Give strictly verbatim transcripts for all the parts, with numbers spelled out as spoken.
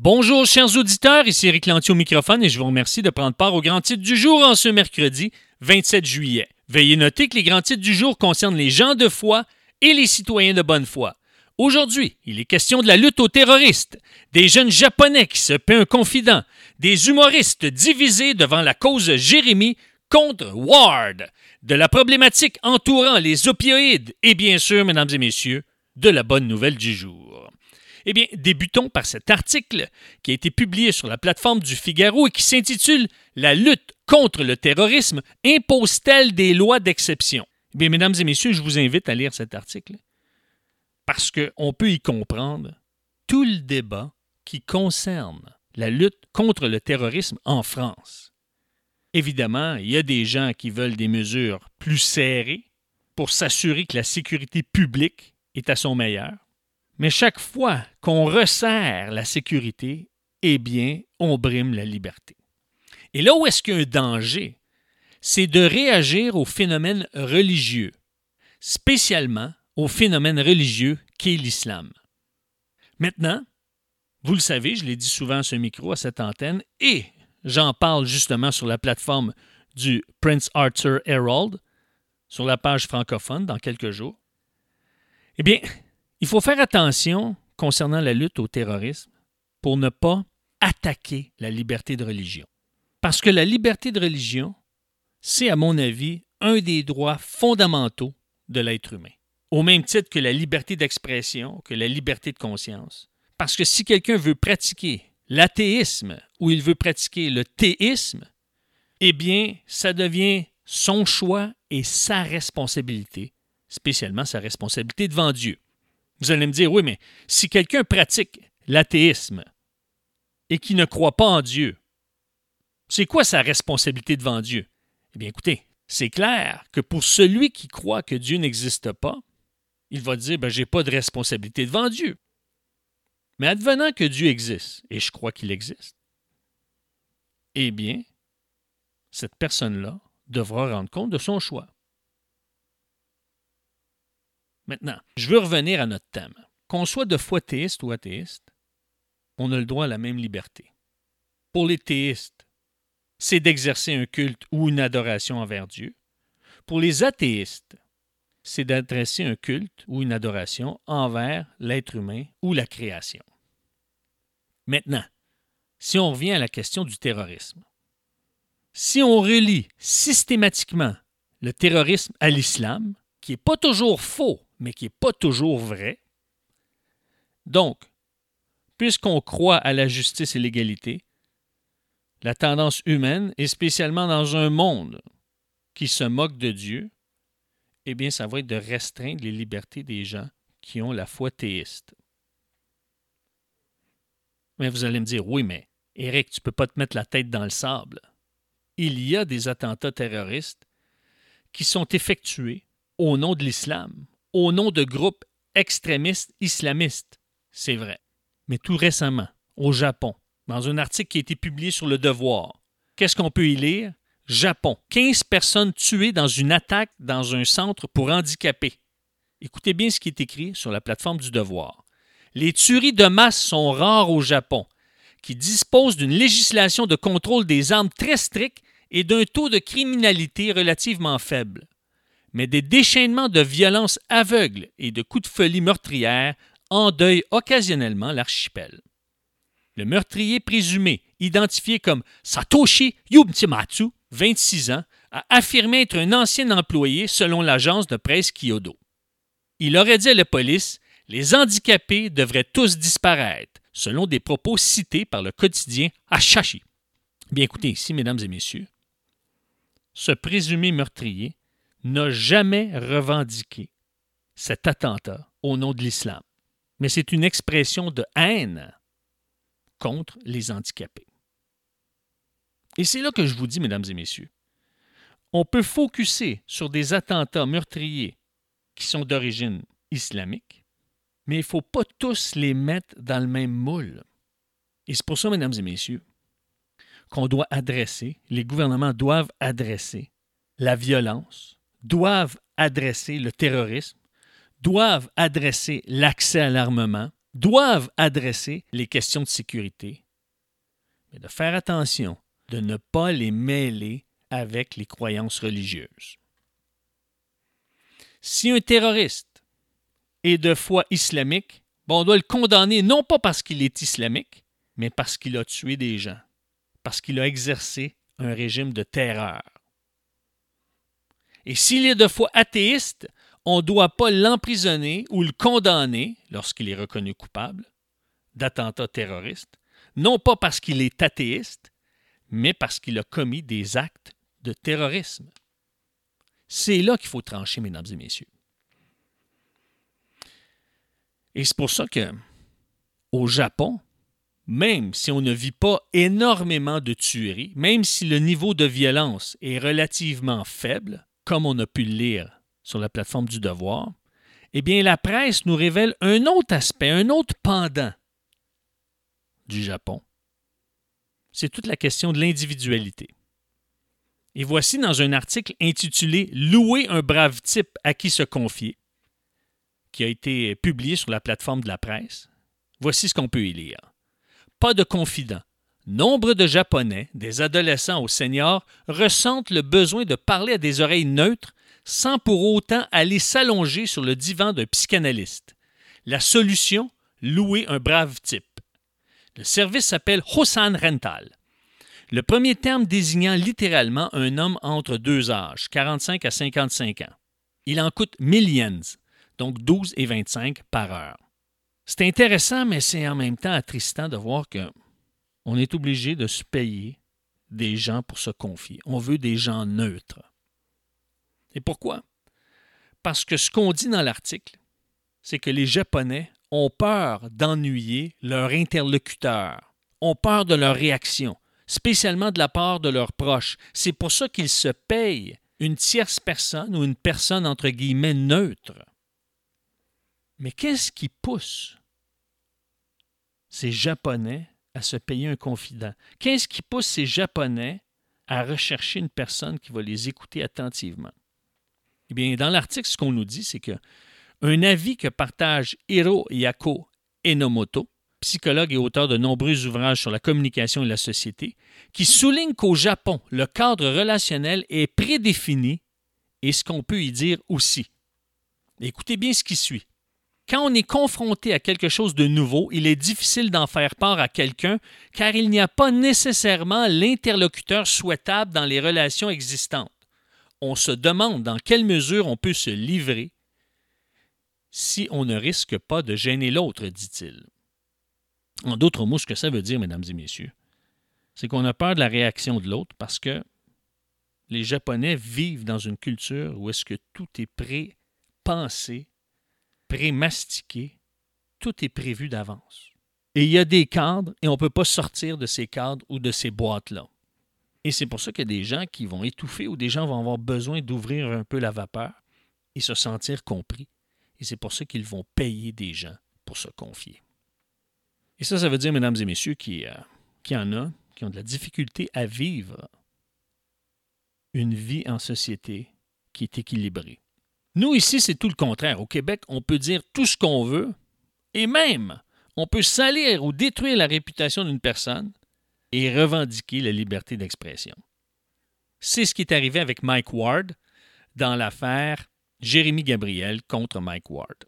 Bonjour chers auditeurs, ici Éric Lantier au microphone et je vous remercie de prendre part aux grands titres du jour en ce mercredi vingt-sept juillet. Veuillez noter que les grands titres du jour concernent les gens de foi et les citoyens de bonne foi. Aujourd'hui, il est question de la lutte aux terroristes, des jeunes Japonais qui se paient un confident, des humoristes divisés devant la cause Jérémy contre Ward, de la problématique entourant les opioïdes et bien sûr, mesdames et messieurs, de la bonne nouvelle du jour. Eh bien, débutons par cet article qui a été publié sur la plateforme du Figaro et qui s'intitule « La lutte contre le terrorisme impose-t-elle des lois d'exception ?» Eh bien, mesdames et messieurs, je vous invite à lire cet article parce qu'on peut y comprendre tout le débat qui concerne la lutte contre le terrorisme en France. Évidemment, il y a des gens qui veulent des mesures plus serrées pour s'assurer que la sécurité publique est à son meilleur. Mais chaque fois qu'on resserre la sécurité, eh bien, on brime la liberté. Et là où est-ce qu'il y a un danger, c'est de réagir aux phénomènes religieux, spécialement au phénomène religieux qu'est l'islam. Maintenant, vous le savez, je l'ai dit souvent à ce micro, à cette antenne, et j'en parle justement sur la plateforme du Prince Arthur Herald, sur la page francophone dans quelques jours. Eh bien, il faut faire attention concernant la lutte au terrorisme pour ne pas attaquer la liberté de religion. Parce que la liberté de religion, c'est à mon avis un des droits fondamentaux de l'être humain. Au même titre que la liberté d'expression, que la liberté de conscience. Parce que si quelqu'un veut pratiquer l'athéisme ou il veut pratiquer le théisme, eh bien, ça devient son choix et sa responsabilité, spécialement sa responsabilité devant Dieu. Vous allez me dire, oui, mais si quelqu'un pratique l'athéisme et qui ne croit pas en Dieu, c'est quoi sa responsabilité devant Dieu? Eh bien, écoutez, c'est clair que pour celui qui croit que Dieu n'existe pas, il va dire, ben, je n'ai pas de responsabilité devant Dieu. Mais advenant que Dieu existe, et je crois qu'il existe, eh bien, cette personne-là devra rendre compte de son choix. Maintenant, je veux revenir à notre thème. Qu'on soit de foi théiste ou athéiste, on a le droit à la même liberté. Pour les théistes, c'est d'exercer un culte ou une adoration envers Dieu. Pour les athéistes, c'est d'adresser un culte ou une adoration envers l'être humain ou la création. Maintenant, si on revient à la question du terrorisme, si on relie systématiquement le terrorisme à l'islam, qui n'est pas toujours faux, mais qui n'est pas toujours vrai. Donc, puisqu'on croit à la justice et l'égalité, la tendance humaine, et spécialement dans un monde qui se moque de Dieu, eh bien, ça va être de restreindre les libertés des gens qui ont la foi théiste. Mais vous allez me dire, oui, mais Éric, tu ne peux pas te mettre la tête dans le sable. Il y a des attentats terroristes qui sont effectués au nom de l'islam, au nom de groupes extrémistes islamistes. C'est vrai. Mais tout récemment, au Japon, dans un article qui a été publié sur Le Devoir, qu'est-ce qu'on peut y lire? Japon, quinze personnes tuées dans une attaque dans un centre pour handicapés. Écoutez bien ce qui est écrit sur la plateforme du Devoir. Les tueries de masse sont rares au Japon, qui dispose d'une législation de contrôle des armes très stricte et d'un taux de criminalité relativement faible. Mais des déchaînements de violence aveugles et de coups de folie meurtrières endeuillent occasionnellement l'archipel. Le meurtrier présumé, identifié comme Satoshi Yubitsumatsu, vingt-six ans, a affirmé être un ancien employé selon l'agence de presse Kyodo. Il aurait dit à la police « Les handicapés devraient tous disparaître », selon des propos cités par le quotidien Asahi. Bien écoutez ici, mesdames et messieurs, ce présumé meurtrier n'a jamais revendiqué cet attentat au nom de l'islam. Mais c'est une expression de haine contre les handicapés. Et c'est là que je vous dis, mesdames et messieurs, on peut focusser sur des attentats meurtriers qui sont d'origine islamique, mais il ne faut pas tous les mettre dans le même moule. Et c'est pour ça, mesdames et messieurs, qu'on doit adresser, les gouvernements doivent adresser la violence, doivent adresser le terrorisme, doivent adresser l'accès à l'armement, doivent adresser les questions de sécurité, mais de faire attention de ne pas les mêler avec les croyances religieuses. Si un terroriste est de foi islamique, bon, on doit le condamner non pas parce qu'il est islamique, mais parce qu'il a tué des gens, parce qu'il a exercé un régime de terreur. Et s'il est de foi athéiste, on ne doit pas l'emprisonner ou le condamner, lorsqu'il est reconnu coupable, d'attentats terroristes, non pas parce qu'il est athéiste, mais parce qu'il a commis des actes de terrorisme. C'est là qu'il faut trancher, mesdames et messieurs. Et c'est pour ça que, au Japon, même si on ne vit pas énormément de tueries, même si le niveau de violence est relativement faible, comme on a pu le lire sur la plateforme du Devoir, eh bien, la presse nous révèle un autre aspect, un autre pendant du Japon. C'est toute la question de l'individualité. Et voici dans un article intitulé « Louer un brave type à qui se confier », qui a été publié sur la plateforme de la presse. Voici ce qu'on peut y lire. Pas de confident. Nombre de Japonais, des adolescents aux seniors, ressentent le besoin de parler à des oreilles neutres sans pour autant aller s'allonger sur le divan d'un psychanalyste. La solution, louer un brave type. Le service s'appelle Hosan Rental. Le premier terme désignant littéralement un homme entre deux âges, quarante-cinq à cinquante-cinq ans. Il en coûte mille yens, donc douze et vingt-cinq par heure. C'est intéressant, mais c'est en même temps attristant de voir que on est obligé de se payer des gens pour se confier. On veut des gens neutres. Et pourquoi? Parce que ce qu'on dit dans l'article, c'est que les Japonais ont peur d'ennuyer leur interlocuteur, ont peur de leur réaction, spécialement de la part de leurs proches. C'est pour ça qu'ils se payent une tierce personne ou une personne entre guillemets neutre. Mais qu'est-ce qui pousse ces Japonais à se payer un confident? Qu'est-ce qui pousse ces Japonais à rechercher une personne qui va les écouter attentivement? Eh bien, dans l'article, ce qu'on nous dit, c'est que un avis que partage Hiroyako Enomoto, psychologue et auteur de nombreux ouvrages sur la communication et la société, qui souligne qu'au Japon, le cadre relationnel est prédéfini et ce qu'on peut y dire aussi. Écoutez bien ce qui suit. Quand on est confronté à quelque chose de nouveau, il est difficile d'en faire part à quelqu'un car il n'y a pas nécessairement l'interlocuteur souhaitable dans les relations existantes. On se demande dans quelle mesure on peut se livrer si on ne risque pas de gêner l'autre, dit-il. En d'autres mots, ce que ça veut dire, mesdames et messieurs, c'est qu'on a peur de la réaction de l'autre parce que les Japonais vivent dans une culture où est-ce que tout est pré-pensé, pré-mastiqué, tout est prévu d'avance. Et il y a des cadres et on ne peut pas sortir de ces cadres ou de ces boîtes-là. Et c'est pour ça qu'il y a des gens qui vont étouffer ou des gens vont avoir besoin d'ouvrir un peu la vapeur et se sentir compris. Et c'est pour ça qu'ils vont payer des gens pour se confier. Et ça, ça veut dire, mesdames et messieurs, qu'il y, qu'il y en a qui ont de la difficulté à vivre une vie en société qui est équilibrée. Nous, ici, c'est tout le contraire. Au Québec, on peut dire tout ce qu'on veut et même, on peut salir ou détruire la réputation d'une personne et revendiquer la liberté d'expression. C'est ce qui est arrivé avec Mike Ward dans l'affaire Jérémy Gabriel contre Mike Ward.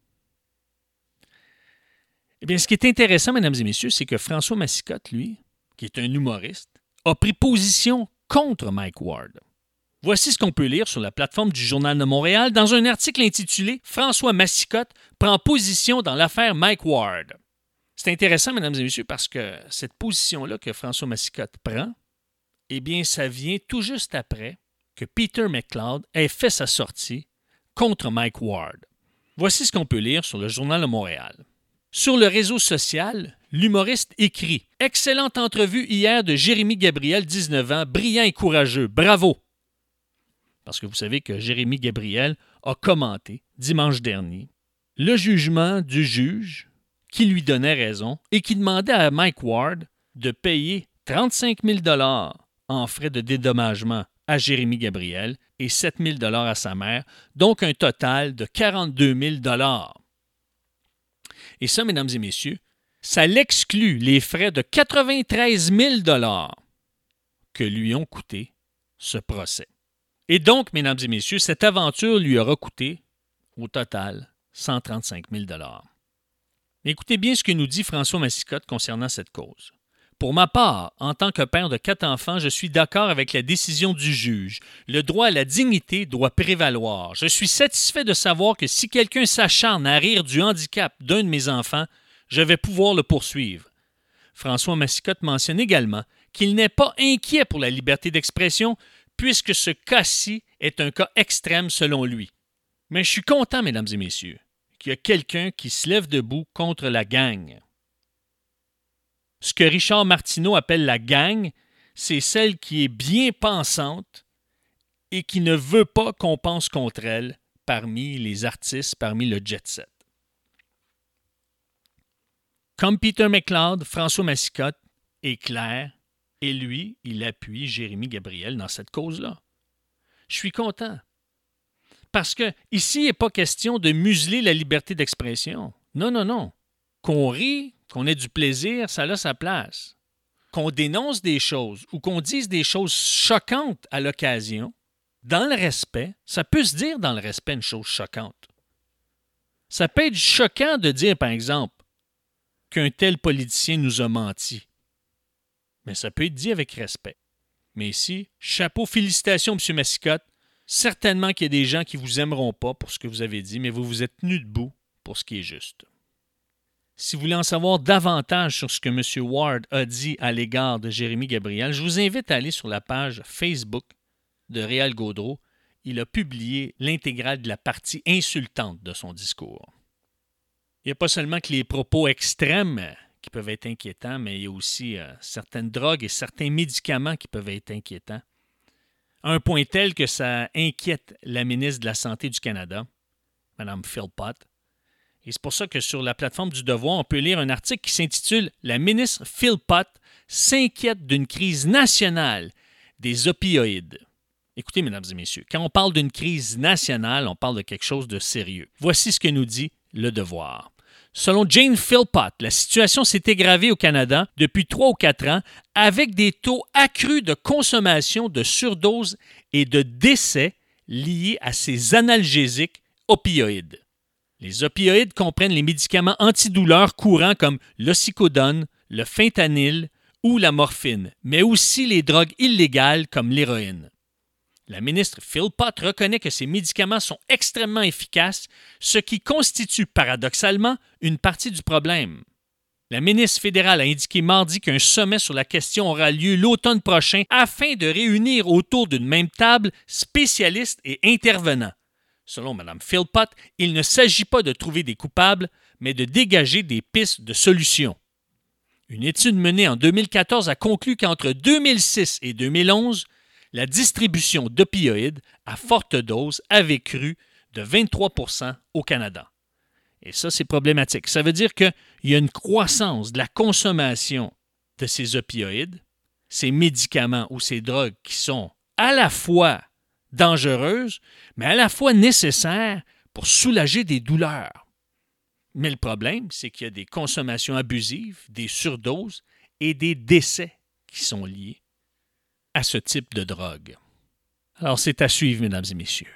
Eh bien, ce qui est intéressant, mesdames et messieurs, c'est que François Massicotte, lui, qui est un humoriste, a pris position contre Mike Ward. Voici ce qu'on peut lire sur la plateforme du Journal de Montréal dans un article intitulé « François Massicotte prend position dans l'affaire Mike Ward ». C'est intéressant, mesdames et messieurs, parce que cette position-là que François Massicotte prend, eh bien, ça vient tout juste après que Peter McLeod ait fait sa sortie contre Mike Ward. Voici ce qu'on peut lire sur le Journal de Montréal. Sur le réseau social, l'humoriste écrit « Excellente entrevue hier de Jérémy Gabriel, dix-neuf ans, brillant et courageux. Bravo! » Parce que vous savez que Jérémy Gabriel a commenté dimanche dernier le jugement du juge qui lui donnait raison et qui demandait à Mike Ward de payer trente-cinq mille dollars en frais de dédommagement à Jérémy Gabriel et sept mille dollars à sa mère, donc un total de quarante-deux mille dollars. Et ça, mesdames et messieurs, ça l'exclut les frais de quatre-vingt-treize mille dollars que lui ont coûté ce procès. Et donc, mesdames et messieurs, cette aventure lui aura coûté, au total, cent trente-cinq mille dollars. Écoutez bien ce que nous dit François Massicotte concernant cette cause. Pour ma part, en tant que père de quatre enfants, je suis d'accord avec la décision du juge. Le droit à la dignité doit prévaloir. Je suis satisfait de savoir que si quelqu'un s'acharne à rire du handicap d'un de mes enfants, je vais pouvoir le poursuivre. François Massicotte mentionne également qu'il n'est pas inquiet pour la liberté d'expression puisque ce cas-ci est un cas extrême selon lui. Mais je suis content, mesdames et messieurs, qu'il y a quelqu'un qui se lève debout contre la gang. Ce que Richard Martineau appelle la gang, c'est celle qui est bien pensante et qui ne veut pas qu'on pense contre elle parmi les artistes, parmi le jet-set. Comme Peter McLeod, François Massicotte est clair et lui, il appuie Jérémy Gabriel dans cette cause-là. Je suis content. Parce que ici, il n'est pas question de museler la liberté d'expression. Non, non, non. Qu'on rit, qu'on ait du plaisir, ça a sa place. Qu'on dénonce des choses ou qu'on dise des choses choquantes à l'occasion, dans le respect, ça peut se dire dans le respect une chose choquante. Ça peut être choquant de dire, par exemple, qu'un tel politicien nous a menti. Mais ça peut être dit avec respect. Mais ici, chapeau, félicitations, M. Massicotte. Certainement qu'il y a des gens qui ne vous aimeront pas pour ce que vous avez dit, mais vous vous êtes tenu debout pour ce qui est juste. Si vous voulez en savoir davantage sur ce que M. Ward a dit à l'égard de Jérémy Gabriel, je vous invite à aller sur la page Facebook de Réal Gaudreault. Il a publié l'intégrale de la partie insultante de son discours. Il n'y a pas seulement que les propos extrêmes qui peuvent être inquiétants, mais il y a aussi euh, certaines drogues et certains médicaments qui peuvent être inquiétants. À un point tel que ça inquiète la ministre de la Santé du Canada, Mme Philpott. Et c'est pour ça que sur la plateforme du Devoir, on peut lire un article qui s'intitule « La ministre Philpott s'inquiète d'une crise nationale des opioïdes ». Écoutez, mesdames et messieurs, quand on parle d'une crise nationale, on parle de quelque chose de sérieux. Voici ce que nous dit le Devoir. Selon Jane Philpott, la situation s'est aggravée au Canada depuis trois ou quatre ans avec des taux accrus de consommation de surdoses et de décès liés à ces analgésiques opioïdes. Les opioïdes comprennent les médicaments antidouleurs courants comme l'oxycodone, le fentanyl ou la morphine, mais aussi les drogues illégales comme l'héroïne. La ministre Philpott reconnaît que ces médicaments sont extrêmement efficaces, ce qui constitue paradoxalement une partie du problème. La ministre fédérale a indiqué mardi qu'un sommet sur la question aura lieu l'automne prochain afin de réunir autour d'une même table spécialistes et intervenants. Selon Mme Philpott, il ne s'agit pas de trouver des coupables, mais de dégager des pistes de solutions. Une étude menée en deux mille quatorze a conclu qu'entre deux mille six et deux mille onze, la distribution d'opioïdes à forte dose avait cru de vingt-trois pour cent au Canada. Et ça, c'est problématique. Ça veut dire qu'il y a une croissance de la consommation de ces opioïdes, ces médicaments ou ces drogues qui sont à la fois dangereuses, mais à la fois nécessaires pour soulager des douleurs. Mais le problème, c'est qu'il y a des consommations abusives, des surdoses et des décès qui sont liés à ce type de drogue. Alors, c'est à suivre, mesdames et messieurs.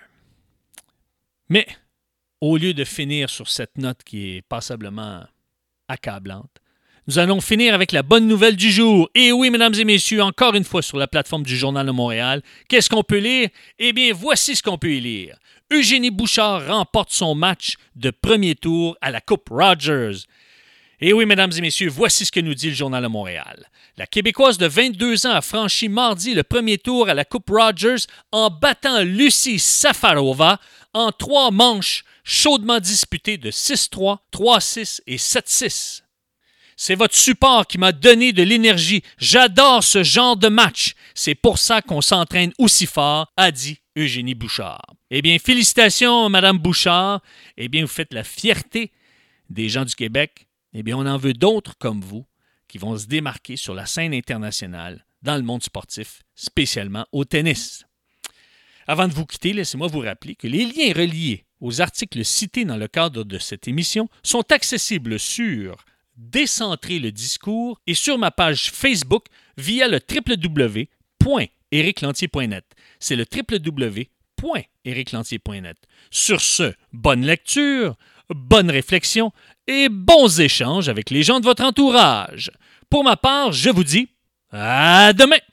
Mais, au lieu de finir sur cette note qui est passablement accablante, nous allons finir avec la bonne nouvelle du jour. Et oui, mesdames et messieurs, encore une fois sur la plateforme du Journal de Montréal, qu'est-ce qu'on peut lire? Eh bien, voici ce qu'on peut y lire. Eugénie Bouchard remporte son match de premier tour à la Coupe Rogers. Et oui, mesdames et messieurs, voici ce que nous dit le Journal de Montréal. La Québécoise de vingt-deux ans a franchi mardi le premier tour à la Coupe Rogers en battant Lucie Safarova en trois manches chaudement disputées de six trois, trois six et sept six. C'est votre support qui m'a donné de l'énergie. J'adore ce genre de match. C'est pour ça qu'on s'entraîne aussi fort, a dit Eugénie Bouchard. Eh bien, félicitations, Madame Bouchard. Eh bien, vous faites la fierté des gens du Québec. Eh bien, on en veut d'autres comme vous qui vont se démarquer sur la scène internationale dans le monde sportif, spécialement au tennis. Avant de vous quitter, laissez-moi vous rappeler que les liens reliés aux articles cités dans le cadre de cette émission sont accessibles sur Décentrer le discours et sur ma page Facebook via le w w w point éric lantier point net. C'est le w w w point éric lantier point net. Sur ce, bonne lecture, bonne réflexion et bons échanges avec les gens de votre entourage. Pour ma part, je vous dis à demain!